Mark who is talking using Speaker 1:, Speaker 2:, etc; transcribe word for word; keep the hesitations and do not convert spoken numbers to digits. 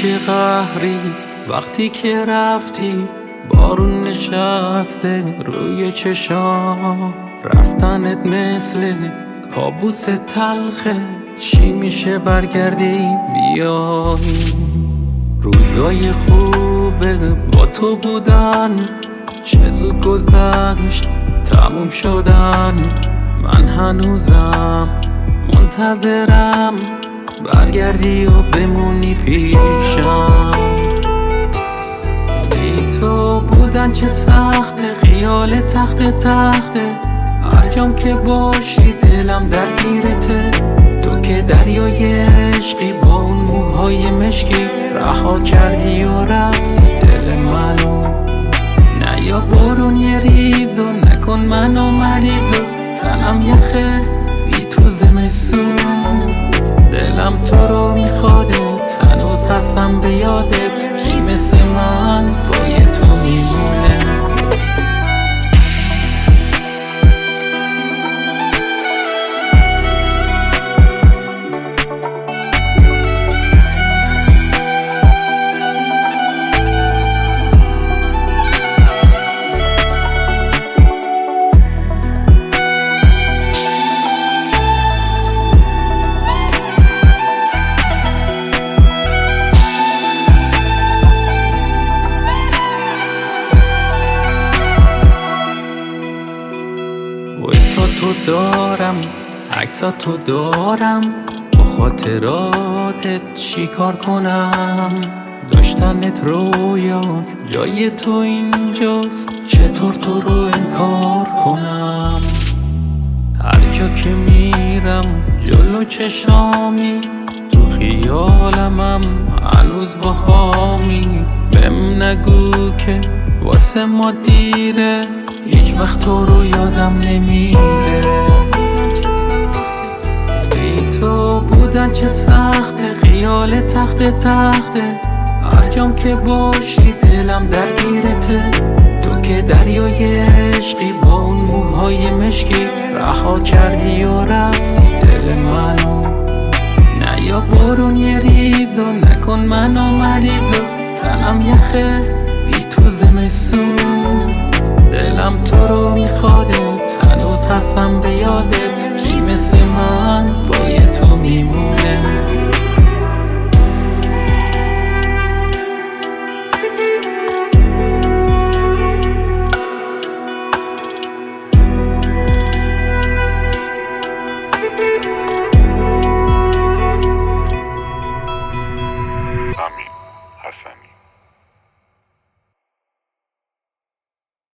Speaker 1: که قهری وقتی که رفتی، بارون نشسته روی چشام، رفتنت مثل کابوس تلخه. چی میشه برگردی بیایی؟ روزای خوبه با تو بودن چه زود گذشت تموم شدن. من هنوزم منتظرم برگردی و بمونی پیشم. بی تو بودن چه سخته، خیال تخت تخته. هر جام که باشی دلم درگیرته. تو که دریای عشقی با اون موهای مشکی، رها کردی و رفتی دل منو. نه یا بارون یه ریزو نکن منو مریضو، تنم یخه بی تو زمستون. دلم تو رو میخواده، هنوز هستم به یادت. کی مثل من با یه تو میمونه؟ وایسا تو دارم، عکسا تو دارم، با خاطراتت چی کار کنم؟ داشتنت رویاست، جای تو اینجاست، چطور تو رو انکار کنم؟ هر جا که میرم جلو چشامی، تو خیالمم هنوز با هامی. بهم نگو که واسه ما دیره، هیچ وقت تو رو یادم نمیره. بی تو بودن چه سخته، خیال تخت تخته. هر جام که باشی دلم درگیرته. تو که دریای عشقی با اون موهای مشکی، رها کردی و رفتی دل منو. نه یا بارون یه ریزو نکن منو مریضو، تنم یخه بی تو زمستون. دلم تو رو میخواده، هنوز هستم به یادت. کی مثل من با یه تو میمونه؟
Speaker 2: Amin.